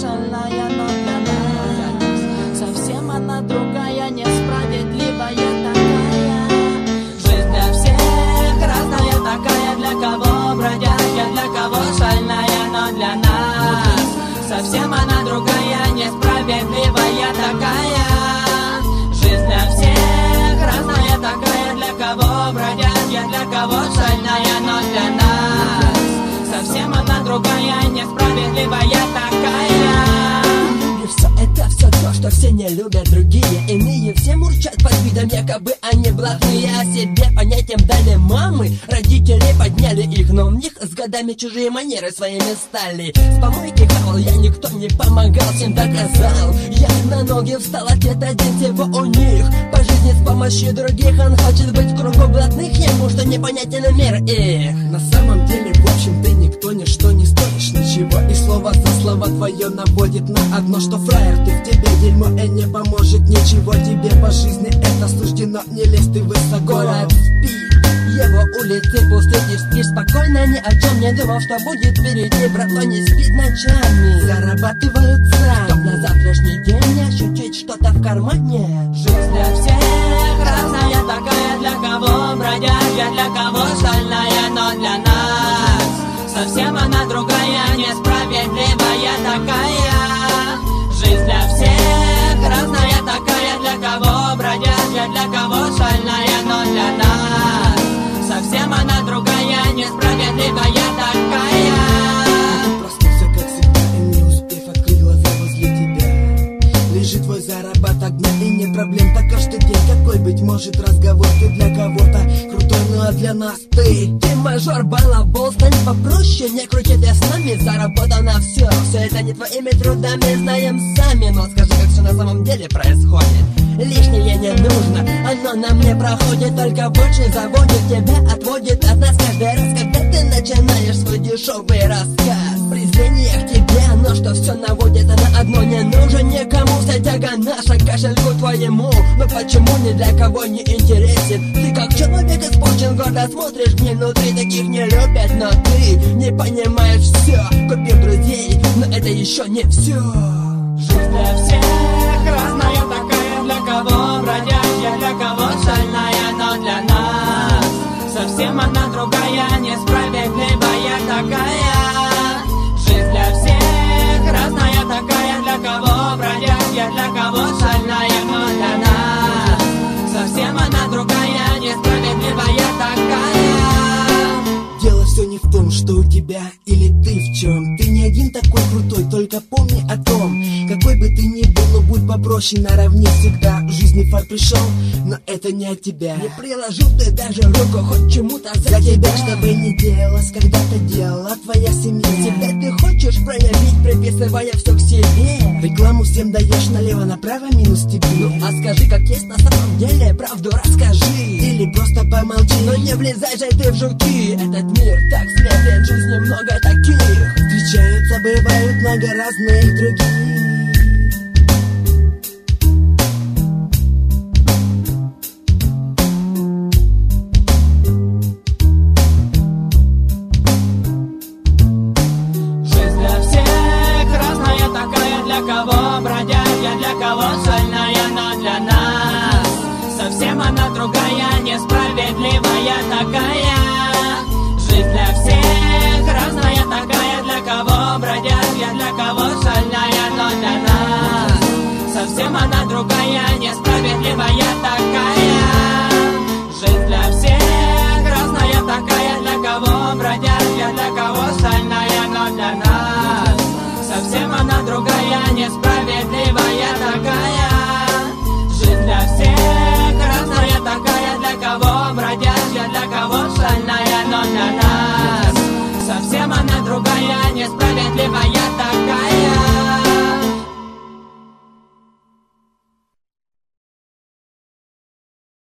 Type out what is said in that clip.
шальная, но для нас совсем одна другая, несправедливая такая. Жизнь для всех разная такая, для кого бродяга, для кого шальная, но для нас совсем она другая, несправедливая такая. Жизнь для всех разная такая, для кого бродяга, для кого шальная, но для нас совсем она другая, несправедливая такая. Все то, что все не любят другие. Иные все мурчат под видом, якобы они блатные. О себе понятием дали мамы, родители подняли их, но в них с годами чужие манеры своими стали. С помойки хавал я, никто не помогал, всем доказал. Я на ноги встал, ответ один всего у них. По жизни с помощью других он хочет быть в кругу блатных, ему что непонятен мир их. На самом деле, в общем, ты никто, ничто не стоишь ничего. И слово за слово твое наводит на одно, что фраер ты, в тебе дерьмо и не поможет ничего. Тебе по жизни это суждено, не лезь ты высоко. Город спит, его улицы пусты, ты спишь спокойно, ни о чем не думал, что будет впереди. Братва не спит ночами, зарабатывают сами, чтоб на завтрашний день ощутить что-то в кармане. Жизнь для всех разная такая, для кого бродяга, для кого шальная, но для нас совсем она другая, несправедливая такая. Жизнь для всех разная такая, для кого бродяга, для кого шальная, но для нас совсем она другая, несправедливая такая. Проснулся, как всегда, и не успев открыть глаза, возле тебя лежит твой заработок дня, и нет проблем, так каждый день. Какой, быть может, разговор, ты для кого-то крутой, ну а для нас ты мажор, балабол, стань попроще, не крути ты с нами, заработал на все. Все это не твоими трудами, знаем сами, но скажи, как все на самом деле происходит. Лишнее не нужно, оно нам не проходит, только больше заводит тебя, отводит от нас каждый раз, когда ты начинаешь свой дешевый рассказ. Презрение к тебе, оно что все наводит, а на одно не нужен никому. Вся тяга наша к кошельку твоему, но почему ни для кого не интересен? Ты как человек испорчен, гордо смотришь внутри, таких не любят, но ты не понимаешь все. Купил друзей, но это еще не все. Жизнь для всех разная такая, для кого бродяга, для кого шальная, но для нас совсем одна другая, несправедливая такая. Жизнь для всех разная такая, для кого бродяга, для кого шальная, но для нас совсем одна другая, несправедливая такая. Дело все не в том, что у тебя или ты в чем. Ты не один такой крутой, только помни о том, какой бы ты ни был, но будь попроще, наравне всегда. В жизни фар пришел, но это не от тебя. Не приложил ты даже руку хоть чему-то за тебя. Что бы ни делалось, когда-то делала твоя семья. Себя ты хочешь проявить, приписывая все к себе. Рекламу всем даешь налево-направо, минус тебе. Ну а скажи, как есть на самом деле, правду расскажи. Или просто помолчи, но не влезай же ты в жуки. Этот мир так сметен, жизни много таких. Встречаются, бывают много разных других. Для кого бродяга, для кого шальная, но для нас совсем она другая, несправедливая такая. Жизнь для всех разная такая, для кого бродяга, для кого шальная, но для нас совсем она другая, несправедливая такая. Жизнь для всех разная такая, для кого бродяга, для кого шальная, но для нас совсем она другая, несправедливая такая. Жизнь для всех разная такая, для кого бродяга, для кого шальная, но для нас совсем она другая, несправедливая